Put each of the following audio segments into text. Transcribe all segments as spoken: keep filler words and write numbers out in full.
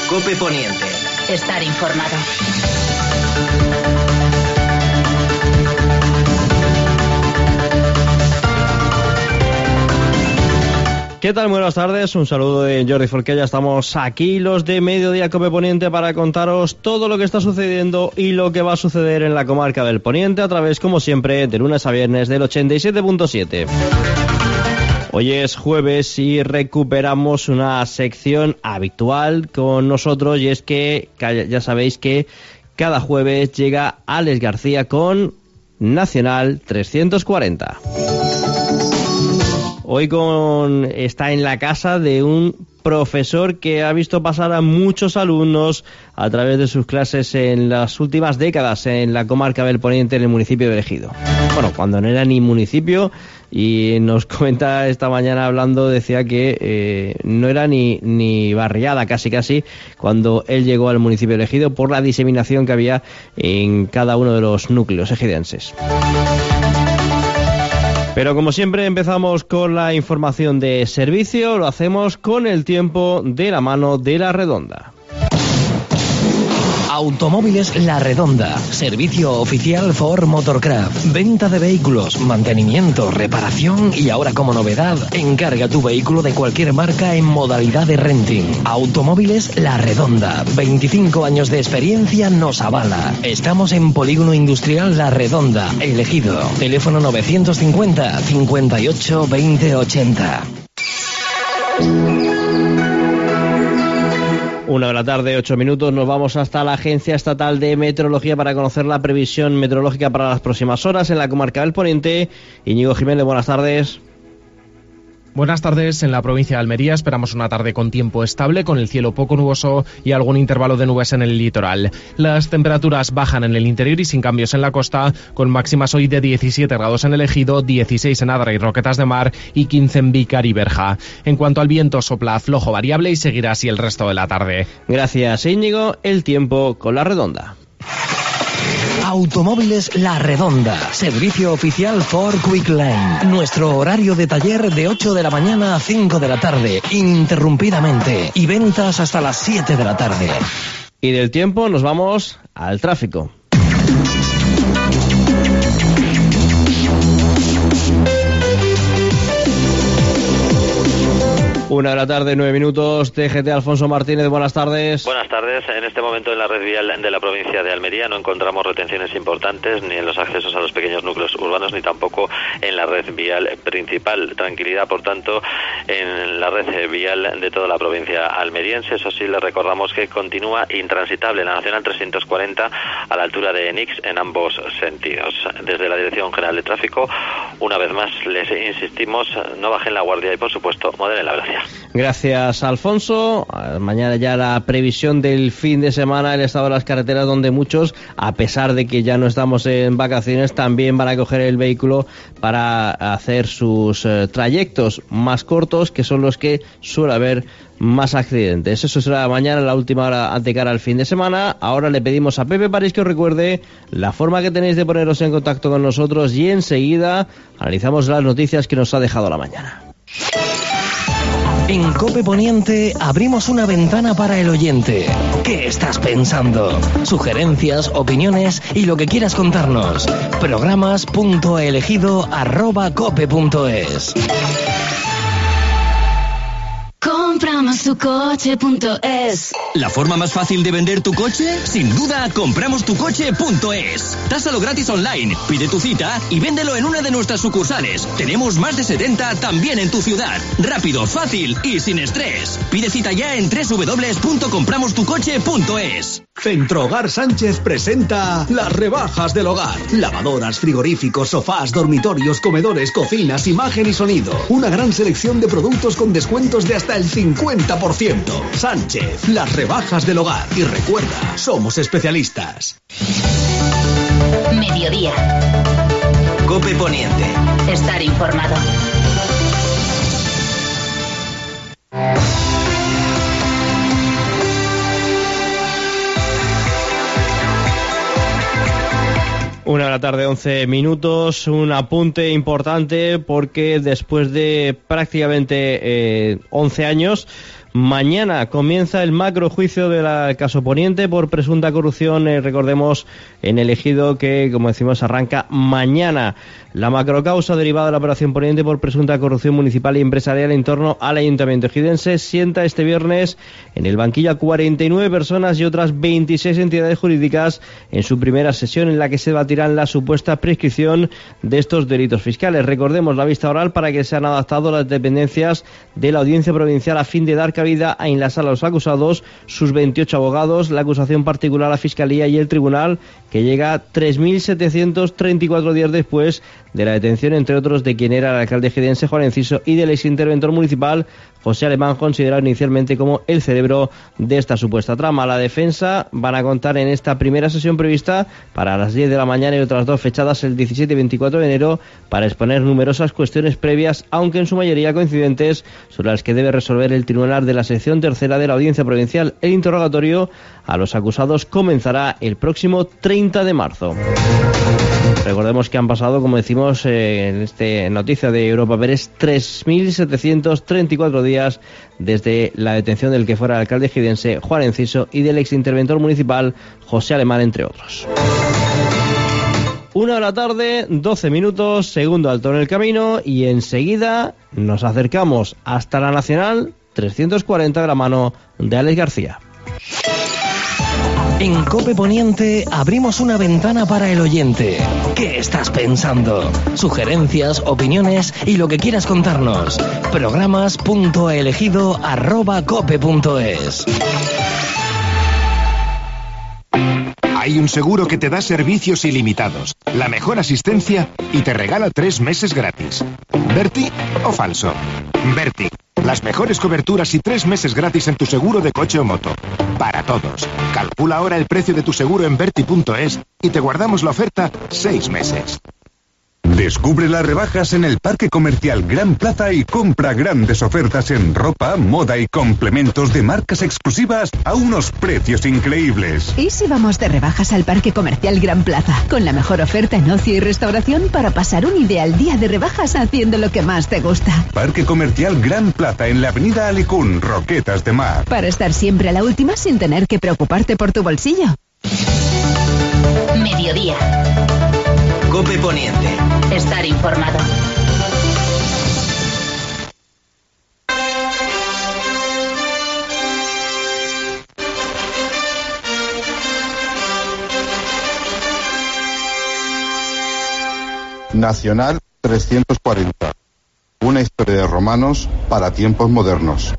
COPE Poniente. Estar informado. ¿Qué tal? Buenas tardes, un saludo de Jordi Forqué. Ya estamos aquí los de Mediodía COPE Poniente para contaros todo lo que está sucediendo y lo que va a suceder en la comarca del Poniente a través, como siempre, de lunes a viernes del ochenta y siete punto siete. Hoy es jueves y recuperamos una sección habitual con nosotros, y es que ya sabéis que cada jueves llega Alex García con Nacional trescientos cuarenta. Hoy con, está en la casa de un profesor que ha visto pasar a muchos alumnos a través de sus clases en las últimas décadas en la comarca del Poniente, en el municipio de Ejido. Bueno, cuando no era ni municipio, y nos comenta esta mañana hablando, decía que eh, no era ni, ni barriada casi casi cuando él llegó al municipio de Ejido, por la diseminación que había en cada uno de los núcleos ejidenses. Pero como siempre empezamos con la información de servicio, lo hacemos con el tiempo de la mano de La Redonda. Automóviles La Redonda, servicio oficial Ford Motorcraft, venta de vehículos, mantenimiento, reparación y ahora como novedad, encarga tu vehículo de cualquier marca en modalidad de renting. Automóviles La Redonda, veinticinco años de experiencia nos avala. Estamos en Polígono Industrial La Redonda, El Ejido. Teléfono novecientos cincuenta, cincuenta y ocho, veinte ochenta. Una de la tarde, ocho minutos, nos vamos hasta la Agencia Estatal de Meteorología para conocer la previsión meteorológica para las próximas horas en la comarca del Poniente. Íñigo Jiménez, buenas tardes. Buenas tardes. En la provincia de Almería esperamos una tarde con tiempo estable, con el cielo poco nuboso y algún intervalo de nubes en el litoral. Las temperaturas bajan en el interior y sin cambios en la costa, con máximas hoy de diecisiete grados en el Ejido, dieciséis en Adra y Roquetas de Mar y quince en Vícar y Berja. En cuanto al viento, sopla flojo variable y seguirá así el resto de la tarde. Gracias, Íñigo. El tiempo con La Redonda. Automóviles La Redonda, servicio oficial Ford Quick Lane. Nuestro horario de taller de ocho de la mañana a cinco de la tarde, ininterrumpidamente, y ventas hasta las siete de la tarde. Y del tiempo nos vamos al tráfico. Una de la tarde, nueve minutos. T G T Alfonso Martínez, buenas tardes. Buenas tardes. En este momento en la red vial de la provincia de Almería no encontramos retenciones importantes ni en los accesos a los pequeños núcleos urbanos ni tampoco en la red vial principal. Tranquilidad, por tanto, en la red vial de toda la provincia almeriense. Eso sí, les recordamos que continúa intransitable la Nacional trescientos cuarenta a la altura de Enix en ambos sentidos. Desde la Dirección General de Tráfico, una vez más les insistimos, no bajen la guardia y, por supuesto, moderen la velocidad. Gracias, Alfonso. Mañana ya la previsión del fin de semana, el estado de las carreteras, donde muchos, a pesar de que ya no estamos en vacaciones, también van a coger el vehículo para hacer sus eh, trayectos más cortos, que son los que suele haber más accidentes. Eso será mañana, la última hora de cara al fin de semana. Ahora le pedimos a Pepe París que os recuerde la forma que tenéis de poneros en contacto con nosotros, y enseguida analizamos las noticias que nos ha dejado la mañana. En COPE Poniente abrimos una ventana para el oyente. ¿Qué estás pensando? Sugerencias, opiniones y lo que quieras contarnos. Programas punto elegido arroba cope punto es. Compramos tu coche punto es. ¿La forma más fácil de vender tu coche? Sin duda, compramos tu coche punto es. Tásalo gratis online, pide tu cita y véndelo en una de nuestras sucursales. Tenemos más de setenta también en tu ciudad. Rápido, fácil y sin estrés. Pide cita ya en doble u doble u doble u punto compramos tu coche punto es. Centrohogar Sánchez presenta las rebajas del hogar. Lavadoras, frigoríficos, sofás, dormitorios, comedores, cocinas, imagen y sonido. Una gran selección de productos con descuentos de hasta el cincuenta por ciento. Sánchez, las rebajas del hogar. Y recuerda, somos especialistas. Mediodía. COPE Poniente. Estar informado. Una de la tarde, once minutos, un apunte importante porque después de prácticamente eh, once años Mañana comienza el macrojuicio del caso Poniente por presunta corrupción, eh, recordemos, en el Ejido, que, como decimos, arranca mañana. La macrocausa derivada de la operación Poniente por presunta corrupción municipal y empresarial en torno al Ayuntamiento ejidense sienta este viernes en el banquillo a cuarenta y nueve personas y otras veintiséis entidades jurídicas en su primera sesión, en la que se debatirán la supuesta prescripción de estos delitos fiscales. Recordemos la vista oral para que se han adaptado las dependencias de la Audiencia Provincial a fin de dar cabida a enlazar a los acusados, sus veintiocho abogados, la acusación particular, la Fiscalía y el Tribunal, que llega tres mil setecientos treinta y cuatro días después de la detención, entre otros, de quien era el alcalde ejidense Juan Enciso y del exinterventor municipal José Alemán, considerado inicialmente como el cerebro de esta supuesta trama. La defensa van a contar en esta primera sesión prevista para las diez de la mañana y otras dos fechadas el diecisiete y veinticuatro de enero para exponer numerosas cuestiones previas, aunque en su mayoría coincidentes, sobre las que debe resolver el tribunal de la sección tercera de la Audiencia Provincial. El interrogatorio a los acusados comenzará el próximo treinta de marzo. Recordemos que han pasado, como decimos eh, en esta noticia de Europa Press, tres mil setecientos treinta y cuatro días desde la detención del que fuera el alcalde ejidense Juan Enciso y del exinterventor municipal José Alemán, entre otros. Una de la tarde, doce minutos, segundo alto en el camino, y enseguida nos acercamos hasta la Nacional trescientos cuarenta de la mano de Alex García. En COPE Poniente abrimos una ventana para el oyente. ¿Qué estás pensando? Sugerencias, opiniones y lo que quieras contarnos. Programas.elegido arroba cope.es. Hay un seguro que te da servicios ilimitados, la mejor asistencia y te regala tres meses gratis. ¿Berti o falso? Berti. Las mejores coberturas y tres meses gratis en tu seguro de coche o moto. Para todos. Calcula ahora el precio de tu seguro en berti punto es y te guardamos la oferta seis meses. Descubre las rebajas en el Parque Comercial Gran Plaza y compra grandes ofertas en ropa, moda y complementos de marcas exclusivas a unos precios increíbles. ¿Y si vamos de rebajas al Parque Comercial Gran Plaza? Con la mejor oferta en ocio y restauración para pasar un ideal día de rebajas haciendo lo que más te gusta. Parque Comercial Gran Plaza en la avenida Alicún, Roquetas de Mar. Para estar siempre a la última sin tener que preocuparte por tu bolsillo. Mediodía. COPE Poniente. Estar informado. Nacional trescientos cuarenta. Una historia de romanos para tiempos modernos.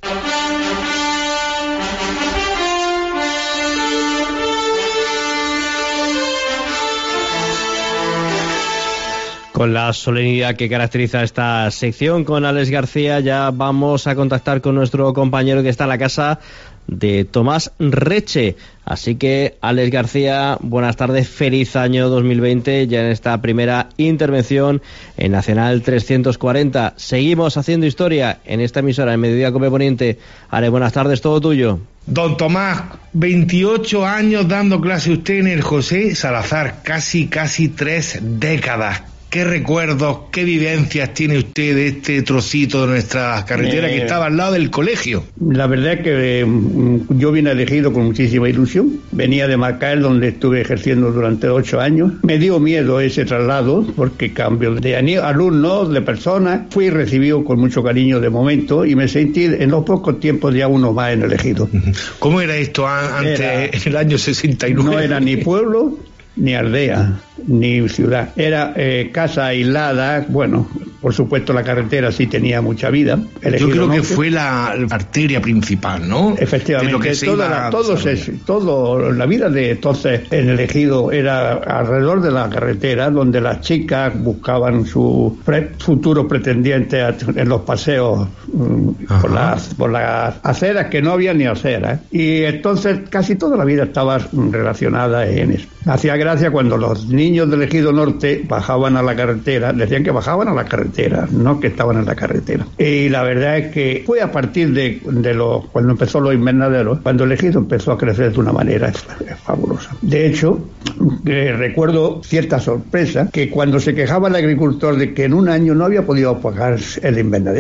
Con la solemnidad que caracteriza esta sección con Alex García, ya vamos a contactar con nuestro compañero que está en la casa de Tomás Reche. Así que, Alex García, buenas tardes, feliz año dos mil veinte, ya en esta primera intervención en Nacional trescientos cuarenta. Seguimos haciendo historia en esta emisora, en Mediodía COPE Poniente. Alex, buenas tardes, todo tuyo. Don Tomás, veintiocho años dando clase usted en el José Salazar, casi, casi tres décadas. ¿Qué recuerdos, qué vivencias tiene usted de este trocito de nuestra carretera eh, que estaba al lado del colegio? La verdad es que eh, yo vine elegido con muchísima ilusión. Venía de Macael, donde estuve ejerciendo durante ocho años. Me dio miedo ese traslado, porque cambio de alumnos, de personas. Fui recibido con mucho cariño de momento y me sentí en los pocos tiempos ya uno más en elegido. ¿Cómo era esto antes, era, en el año sesenta y nueve? No era ni pueblo, ni aldea, ni ciudad. Era eh, casa aislada. Bueno, por supuesto la carretera sí tenía mucha vida. Yo creo que fue la, la arteria principal, ¿no? Efectivamente, de lo que se toda la, todo, se, todo la vida de entonces en el ejido era alrededor de la carretera, donde las chicas buscaban su pre, futuro pretendiente en los paseos mm, por las, por las aceras, que no había ni aceras. Y entonces casi toda la vida estaba relacionada en eso. Hacía gracia cuando los niños del ejido norte bajaban a la carretera, decían que bajaban a la carretera, no que estaban en la carretera. Y la verdad es que fue a partir de, de los, cuando empezó los invernaderos, cuando el ejido empezó a crecer de una manera fabulosa. De hecho, eh, recuerdo cierta sorpresa, que cuando se quejaba el agricultor de que en un año no había podido pagar el invernadero,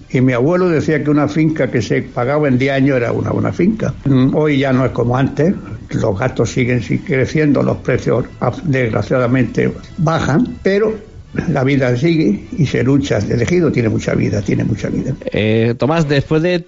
Y mi abuelo decía que una finca que se pagaba en diez años era una buena finca. Hoy ya no es como antes, los gastos siguen creciendo, los precios desgraciadamente bajan, pero la vida sigue y se lucha. El ejido tiene mucha vida, tiene mucha vida. Eh, Tomás, después de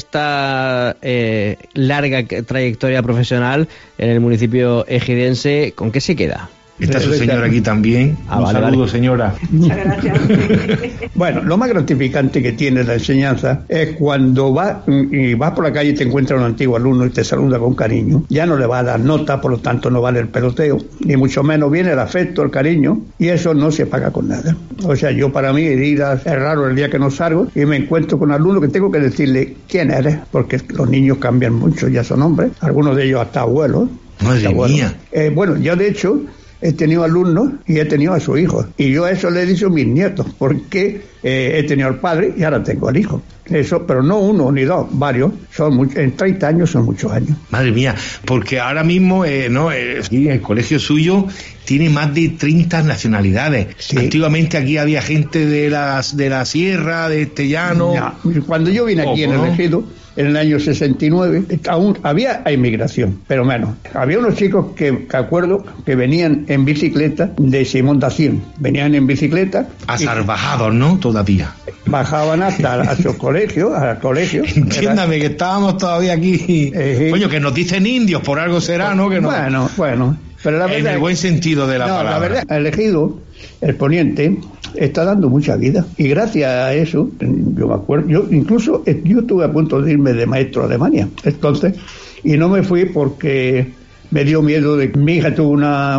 esta eh, larga trayectoria profesional en el municipio ejidense, ¿con qué se queda? Está su señora aquí también. Ah, Un vale, saludo, vale. señora. Muchas gracias. Bueno, lo más gratificante que tiene la enseñanza es cuando vas y vas por la calle y te encuentras un antiguo alumno y te saluda con cariño. Ya no le va a dar nota, por lo tanto no vale el peloteo, ni mucho menos viene el afecto, el cariño, y eso no se paga con nada. O sea, yo para mí ir a, es raro el día que no salgo y me encuentro con un alumno que tengo que decirle quién eres, porque los niños cambian mucho, ya son hombres, algunos de ellos hasta abuelos. Madre abuelos. mía. Eh, bueno, yo de hecho he tenido alumnos y he tenido a su hijo. Y yo a eso le he dicho a mis nietos, porque eh, he tenido al padre y ahora tengo al hijo. Eso, pero no uno ni dos, varios. Son muchos, en treinta años son muchos años. Madre mía, porque ahora mismo, eh, no, eh, el colegio suyo tiene más de treinta nacionalidades. Sí. Antiguamente aquí había gente de las de la sierra, de este llano. No, cuando yo vine aquí Ojo, en el ¿no? ejido, en el año sesenta y nueve, aún había inmigración, pero menos. Había unos chicos que, que acuerdo que venían en bicicleta de Simón da Cien. Venían en bicicleta. Asalvajados, ¿no? Todavía. Bajaban hasta a su colegio, al colegio. Entiéndame que estábamos todavía aquí. Eh, Coño, que nos dicen indios, por algo será, ¿no? Que no. Bueno, bueno. Pero la en verdad el es- buen sentido de la no, palabra. la verdad, el ejido, el poniente, está dando mucha vida. Y gracias a eso, yo me acuerdo, yo incluso eh, yo estuve a punto de irme de maestro a Alemania. Entonces, y no me fui porque me dio miedo de que mi hija tuvo una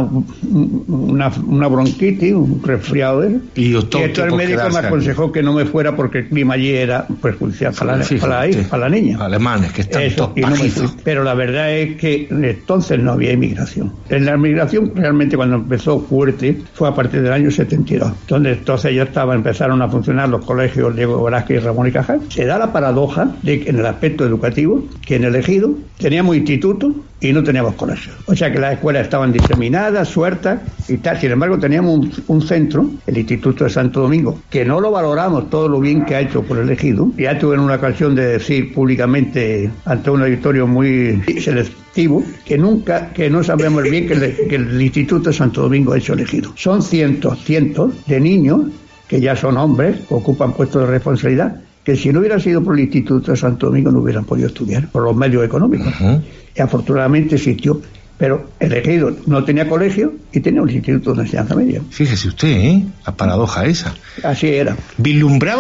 una, una bronquitis, un resfriado. ¿eh? Y Y optó entonces el por médico me quedarse aconsejó que no me fuera porque el clima allí era perjudicial para, la, Fíjate para, la, hija, para la niña. Alemanes que están Eso, todos y no me pajizos. fui. Pero la verdad es que entonces no había inmigración. En la inmigración realmente cuando empezó fuerte fue a partir del año setenta y dos, donde entonces ya estaba, empezaron a funcionar los colegios Diego Velázquez y Ramón y Cajal. Se da la paradoja de que en el aspecto educativo, que en el ejido teníamos institutos y no teníamos colegios. O sea que las escuelas estaban diseminadas, sueltas y tal. Sin embargo, teníamos un, un centro, el Instituto de Santo Domingo, que no lo valoramos todo lo bien que ha hecho por el ejido. Ya tuve una ocasión de decir públicamente ante un auditorio muy selectivo que nunca, que no sabemos el bien que, le, que el Instituto de Santo Domingo ha hecho el ejido. Son cientos, cientos de niños que ya son hombres, que ocupan puestos de responsabilidad, que si no hubiera sido por el Instituto de Santo Domingo no hubieran podido estudiar, por los medios económicos. Uh-huh. Y afortunadamente existió. Pero el ejido no tenía colegio y tenía un instituto de enseñanza media. Fíjese usted, ¿eh? La paradoja esa. Así era. Vislumbraba.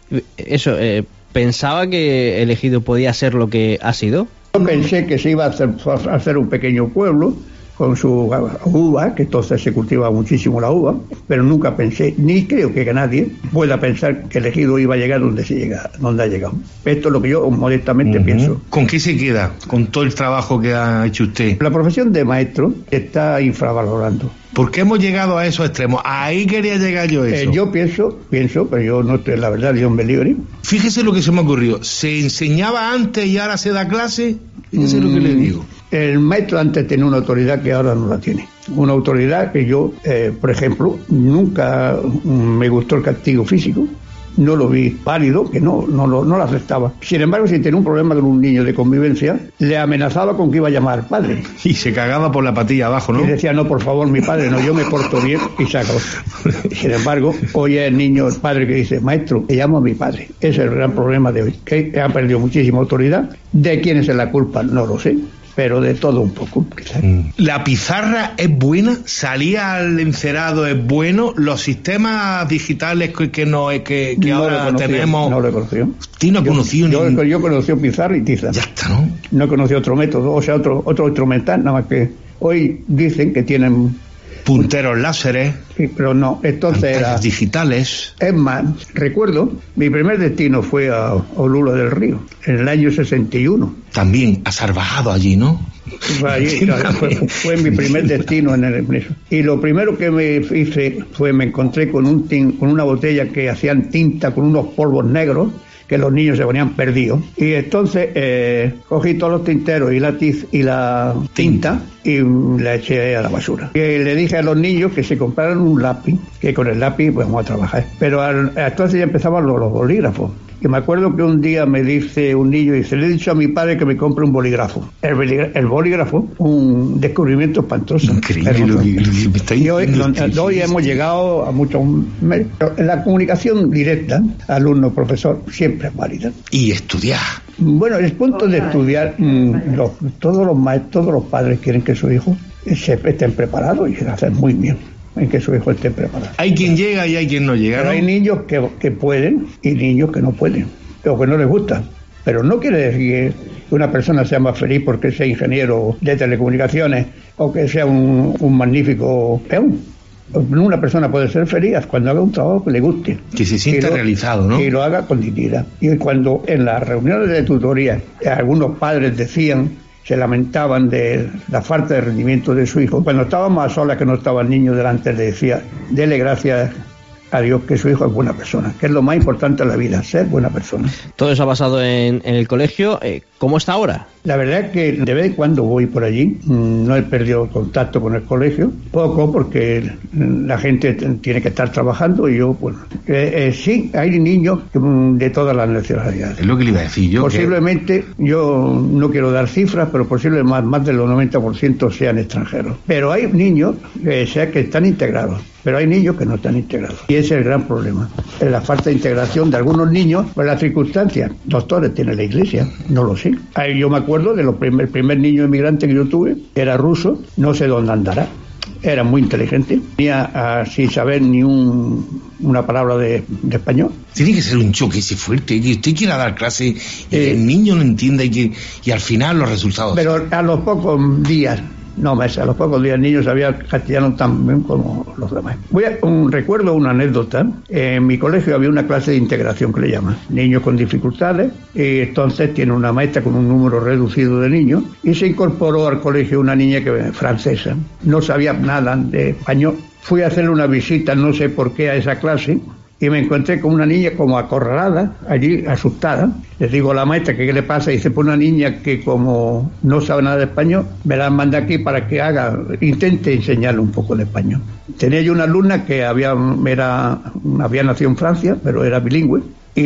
Eso, eh, ¿pensaba que el ejido podía ser lo que ha sido? Yo pensé que se iba a hacer, a hacer un pequeño pueblo con su uva, que entonces se cultiva muchísimo la uva, pero nunca pensé, ni creo que nadie pueda pensar que el ejido iba a llegar donde se llega, donde ha llegado. Esto es lo que yo modestamente uh-huh. pienso. ¿Con qué se queda? Con todo el trabajo que ha hecho usted. La profesión de maestro está infravalorando. ¿Por qué hemos llegado a esos extremos? Ahí quería llegar yo eso. Eh, yo pienso, pienso, pero yo no estoy, la verdad, Dios me libre. Fíjese lo que se me ocurrió. ¿Se enseñaba antes y ahora se da clase? Fíjese mm, lo que le digo. El maestro antes tenía una autoridad que ahora no la tiene. Una autoridad que yo, eh, por ejemplo, nunca me gustó el castigo físico. No lo vi válido, que no, no, no, no lo aceptaba. Sin embargo, si tenía un problema con un niño de convivencia, le amenazaba con que iba a llamar al padre. Y se cagaba por la patilla abajo, ¿no? Y decía, no, por favor, mi padre, no, yo me porto bien y saco. Sin embargo, hoy es el niño, el padre que dice, maestro, le llamo a mi padre. Ese es el gran problema de hoy, que ha perdido muchísima autoridad. ¿De quién es la culpa? No lo sé. Pero de todo un poco. Quizás. La pizarra es buena, salir al encerado es bueno, los sistemas digitales que, que, no, que, que no ahora tenemos... No lo he conocido. ¿Usted no ha conocido? Yo, ni... yo, yo he conocido pizarra y tiza. Ya está, ¿no? No he conocido otro método, o sea, otro, otro instrumental, nada más que hoy dicen que tienen... punteros láseres, sí, pero no, entonces era digitales. Es más, recuerdo, mi primer destino fue a Olulo del Río, en el año sesenta y uno. También asarbajado allí, ¿no? Fue, allí, fue, fue mi primer destino en el y lo primero que me hice fue me encontré con un tin, con una botella que hacían tinta con unos polvos negros que los niños se ponían perdidos. Y entonces eh, cogí todos los tinteros y la, tiz, y la tinta y la eché a la basura. Y le dije a los niños que se compraran un lápiz, que con el lápiz pues vamos a trabajar. Pero al, entonces ya empezaban los, los bolígrafos. Y me acuerdo que un día me dice un niño, dice, le he dicho a mi padre que me compre un bolígrafo. El, bolígrafo, el bolígrafo, un descubrimiento espantoso. Increíble lo que, lo que me está y hoy, diciendo. hoy hemos llegado a muchos... La comunicación directa, alumno-profesor, siempre es válida. Y estudiar. Bueno, el punto de estudiar, mmm, los, todos los maestros, todos los padres quieren que su hijo se, estén preparados y se hacen muy bien en que su hijo esté preparado. Hay quien llega y hay quien no llega, Pero ¿no? hay niños que, que pueden y niños que no pueden, o que no les gusta. Pero no quiere decir que una persona sea más feliz porque sea ingeniero de telecomunicaciones o que sea un, un magnífico peón. Una persona puede ser feliz cuando haga un trabajo que le guste. Que se sienta lo, realizado, ¿no? Y lo haga con dignidad. Y cuando en las reuniones de tutoría algunos padres decían, se lamentaban de la falta de rendimiento de su hijo, cuando estábamos a solas que no estaba el niño delante, le decía, dele gracias a Dios que su hijo es buena persona, que es lo más importante en la vida, ser buena persona. Todo eso ha pasado en, en el colegio. Eh, ¿Cómo está ahora? La verdad es que de vez en cuando voy por allí, no he perdido contacto con el colegio, poco porque la gente tiene que estar trabajando y yo, bueno, eh, eh, sí, hay niños de todas las nacionalidades. Es lo que le iba a decir yo. Posiblemente, que... yo no quiero dar cifras, pero posiblemente más, más del noventa por ciento sean extranjeros. Pero hay niños que, sea, que están integrados, pero hay niños que no están integrados. Y ese es el gran problema, es la falta de integración de algunos niños por las circunstancias. Doctores tiene la iglesia, no lo sé. Yo me acuerdo de los primer, el primer niño inmigrante que yo tuve, era ruso, no sé dónde andará, era muy inteligente, tenía uh, sin saber ni un, una palabra de, de español. Tiene que ser un choque ese fuerte, que usted quiera dar clase y eh, el niño no entienda y que y al final los resultados. Pero a los pocos días, no meses, a los pocos días el niño sabía castellano tan bien como los demás. Voy a un recuerdo una anécdota. En mi colegio había una clase de integración que le llaman, niños con dificultades, y entonces tiene una maestra con un número reducido de niños, y se incorporó al colegio una niña que francesa, no sabía nada de español. Fui a hacerle una visita, no sé por qué, a esa clase, y me encontré con una niña como acorralada, allí asustada. Les digo a la maestra que qué le pasa, y dice, pues una niña que como no sabe nada de español, me la manda aquí para que haga, intente enseñarle un poco de español. Tenía yo una alumna que había, era, había nacido en Francia, pero era bilingüe,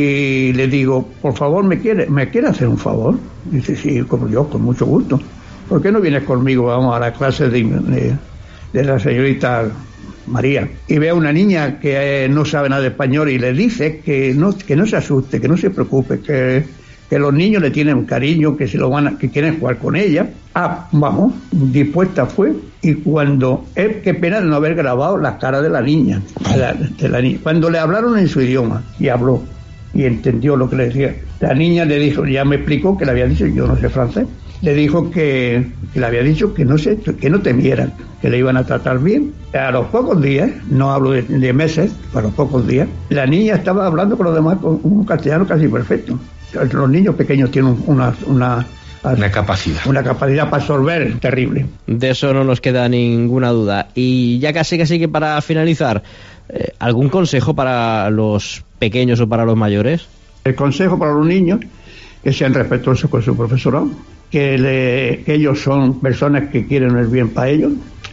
y le digo, por favor, ¿me quiere, me quiere hacer un favor? Dice, sí, como yo, con mucho gusto. ¿Por qué no vienes conmigo? Vamos a la clase de, de, de la señorita María, y ve a una niña que eh, no sabe nada de español y le dice que no, que no se asuste, que no se preocupe, que, que los niños le tienen cariño, que se lo van a, que quieren jugar con ella. Ah, vamos, dispuesta fue, y cuando, eh, qué pena de no haber grabado la cara de la niña, de la, de la niña, cuando le hablaron en su idioma, y habló, y entendió lo que le decía. La niña le dijo, ya me explicó que le había dicho, yo no sé francés, le dijo que, que le había dicho que no se, que no temieran, que le iban a tratar bien. A los pocos días, no hablo de, de meses, a los pocos días, la niña estaba hablando con los demás con un castellano casi perfecto. Los niños pequeños tienen una, una, una capacidad. Una capacidad para absorber terrible. De eso no nos queda ninguna duda. Y ya casi casi que para finalizar, eh, ¿algún consejo para los pequeños o para los mayores? El consejo para los niños, que sean respetuosos con su profesorado, que, le, que ellos son personas que quieren el bien para ellos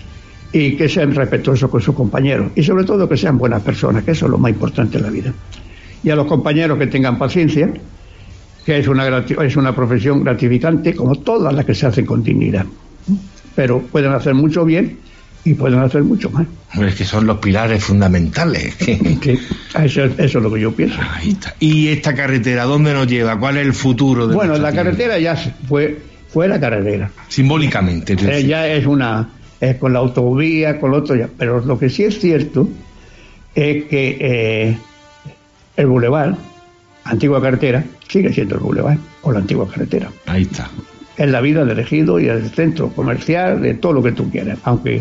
y que sean respetuosos con sus compañeros y sobre todo que sean buenas personas, que eso es lo más importante en la vida. Y a los compañeros que tengan paciencia, que es una, es una profesión gratificante como todas las que se hacen con dignidad, pero pueden hacer mucho bien y pueden hacer mucho más. Es que son los pilares fundamentales. Sí, eso, eso es lo que yo pienso. Ahí está. ¿Y esta carretera dónde nos lleva? ¿Cuál es el futuro de Bueno, la carretera ya fue, fue la carretera. Simbólicamente. Es eh, ya es una, es con la autovía, con lo otro ya. Pero lo que sí es cierto es que eh, el bulevar, antigua carretera, sigue siendo el bulevar o la antigua carretera. Ahí está. Es la vida del ejido y el centro comercial, de todo lo que tú quieras, aunque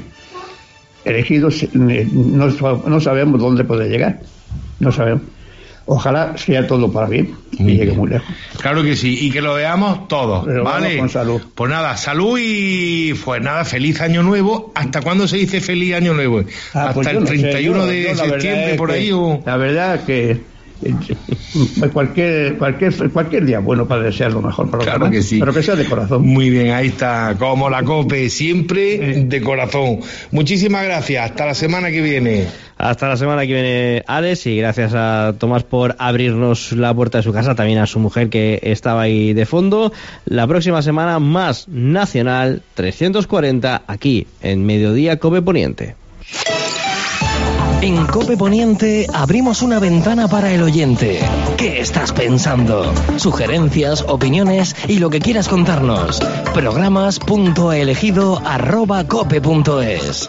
el ejido no, no sabemos dónde puede llegar, no sabemos. Ojalá sea todo para bien y muy llegue bien. Muy lejos. Claro que sí, y que lo veamos todos, Pero ¿vale? Con salud. Pues nada, salud y pues nada, feliz año nuevo. ¿Hasta cuándo se dice feliz año nuevo? Ah, ¿Hasta pues el no treinta y uno sé, yo, de yo, septiembre por que, ahí? O... La verdad es que cualquier cualquier cualquier día bueno para desear lo mejor para los Claro demás, que sí. pero que sea de corazón. Muy bien, ahí está, como la COPE, siempre de corazón. Muchísimas gracias, hasta la semana que viene. Hasta la semana que viene, Alex, y gracias a Tomás por abrirnos la puerta de su casa, también a su mujer que estaba ahí de fondo. La próxima semana más Nacional trescientos cuarenta aquí en Mediodía Cope Poniente. En Cope Poniente abrimos una ventana para el oyente. ¿Qué estás pensando? Sugerencias, opiniones y lo que quieras contarnos. Programas.elegido arroba cope punto es.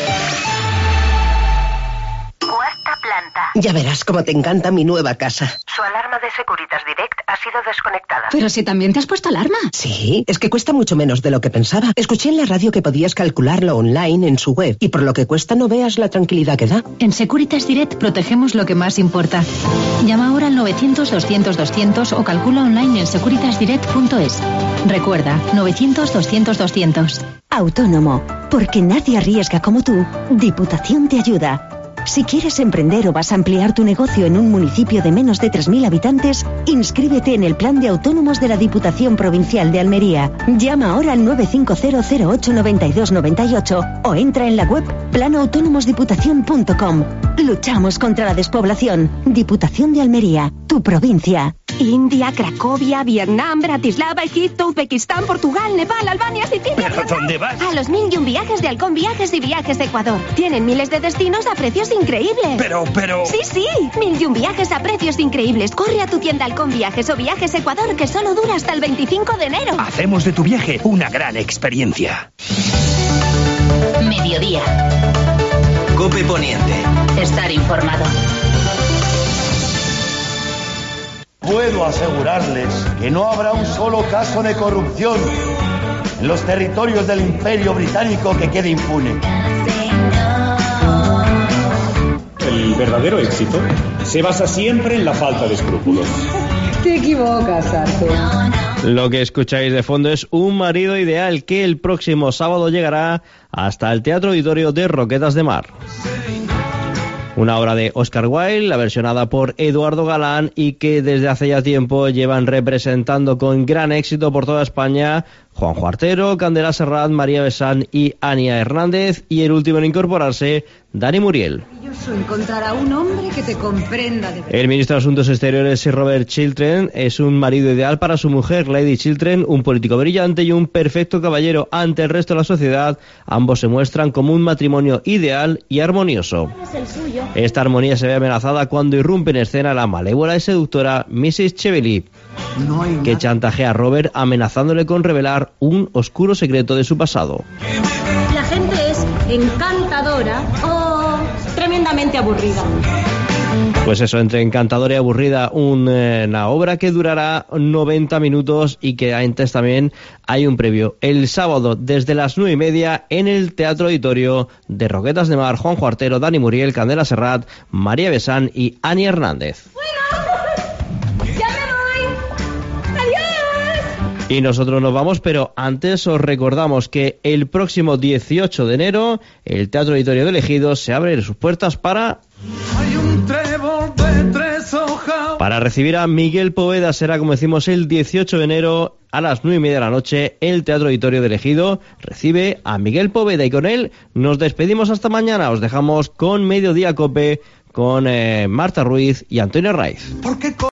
Ya verás cómo te encanta mi nueva casa. Su alarma de Securitas Direct ha sido desconectada. Pero si también te has puesto alarma. Sí, es que cuesta mucho menos de lo que pensaba. Escuché en la radio que podías calcularlo online en su web y por lo que cuesta no veas la tranquilidad que da. En Securitas Direct protegemos lo que más importa. Llama ahora al novecientos doscientos doscientos o calcula online en securitas direct punto es. Recuerda, novecientos doscientos doscientos. Autónomo, porque nadie arriesga como tú. Diputación te ayuda. Si quieres emprender o vas a ampliar tu negocio en un municipio de menos de tres mil habitantes, inscríbete en el Plan de Autónomos de la Diputación Provincial de Almería. Llama ahora al nueve cinco cero cero ocho nueve dos nueve ocho o entra en la web plano autónomos diputación punto com. Luchamos contra la despoblación. Diputación de Almería, tu provincia. India, Cracovia, Vietnam, Bratislava, Egipto, Uzbekistán, Portugal, Nepal, Albania, Sicilia... ¿Pero dónde vas? A los mil y un viajes de Halcón Viajes y Viajes de Ecuador. Tienen miles de destinos a precios increíbles. Pero, pero... Sí, sí, mil y un viajes a precios increíbles. Corre a tu tienda Halcón Viajes o Viajes Ecuador, que solo dura hasta el veinticinco de enero. Hacemos de tu viaje una gran experiencia. Mediodía. Cope Poniente. Estar informado. Puedo asegurarles que no habrá un solo caso de corrupción en los territorios del Imperio Británico que quede impune. El verdadero éxito se basa siempre en la falta de escrúpulos. Te equivocas, Arthur. Lo que escucháis de fondo es Un marido ideal, que el próximo sábado llegará hasta el Teatro Auditorio de Roquetas de Mar. Una obra de Oscar Wilde, la versionada por Eduardo Galán y que desde hace ya tiempo llevan representando con gran éxito por toda España Juanjo Artero, Candela Serrat, María Besán y Ania Hernández, y el último en incorporarse, Dani Muriel. Encontrar a un hombre que te comprenda de verdad. El ministro de Asuntos Exteriores, Robert Chiltern, es un marido ideal para su mujer, Lady Chiltern, un político brillante y un perfecto caballero ante el resto de la sociedad. Ambos se muestran como un matrimonio ideal y armonioso. Esta armonía se ve amenazada cuando irrumpe en escena la malévola y seductora missus Cheveley, que chantajea a Robert amenazándole con revelar un oscuro secreto de su pasado. La gente es encantadora o tremendamente aburrida. Pues eso, entre encantadora y aburrida, una obra que durará noventa minutos y que antes también hay un previo. El sábado, desde las nueve y media, en el Teatro Auditorio de Roquetas de Mar, Juanjo Artero, Dani Muriel, Candela Serrat, María Besán y Ania Hernández. Y nosotros nos vamos, pero antes os recordamos que el próximo dieciocho de enero el Teatro Auditorio de Ejido se abre sus puertas para... Para recibir a Miguel Poveda. Será, como decimos, el dieciocho de enero a las nueve y media de la noche. El Teatro Auditorio de Ejido recibe a Miguel Poveda y con él nos despedimos hasta mañana. Os dejamos con Mediodía Cope, con eh, Marta Ruiz y Antonio Raiz.